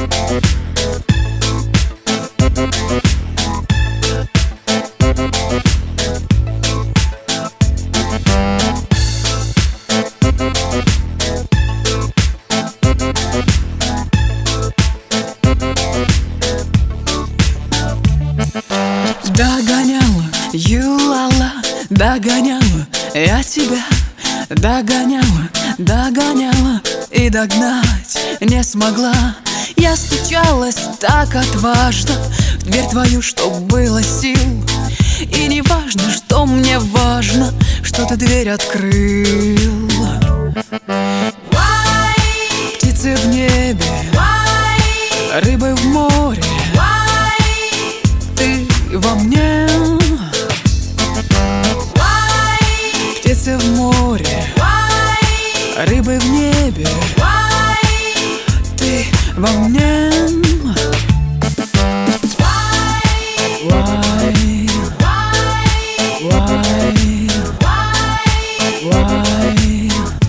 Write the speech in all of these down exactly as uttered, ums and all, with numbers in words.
Догоняла, юлала, догоняла я тебя. Догоняла, догоняла и догнать не смогла. Я стучалась так отважно в дверь твою, чтоб было сил. И не важно, что мне важно, что ты дверь открыл. Птицы в небе, рыбы в море, ты во мне. Птицы в море, рыбы в небе, ты во мне. Why? Why? Why?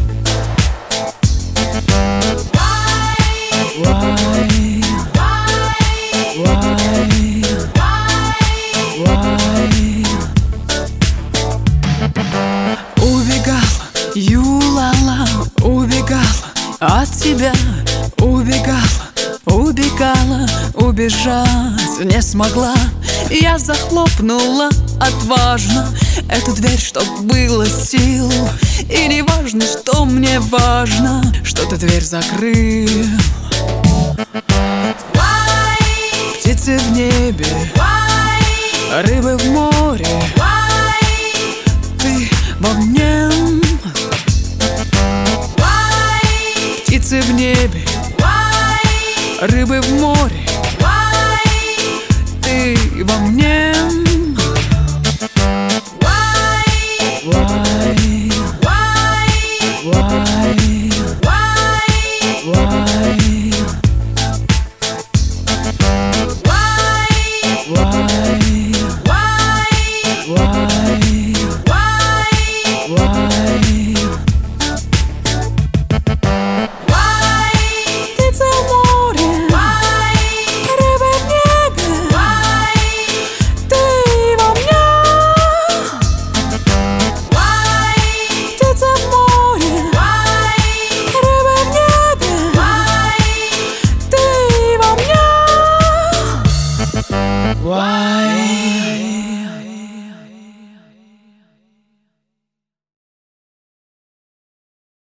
Убегала, юлала, убегала от тебя. Убегала, убегала, убежать не смогла. Я захлопнула отважно эту дверь, чтоб было сил. И не важно, что мне важно, что ты дверь закрыл. Птицы в небе, рыбы в море, ты во мне. Птицы в небе, рыбы в море, ты во мне.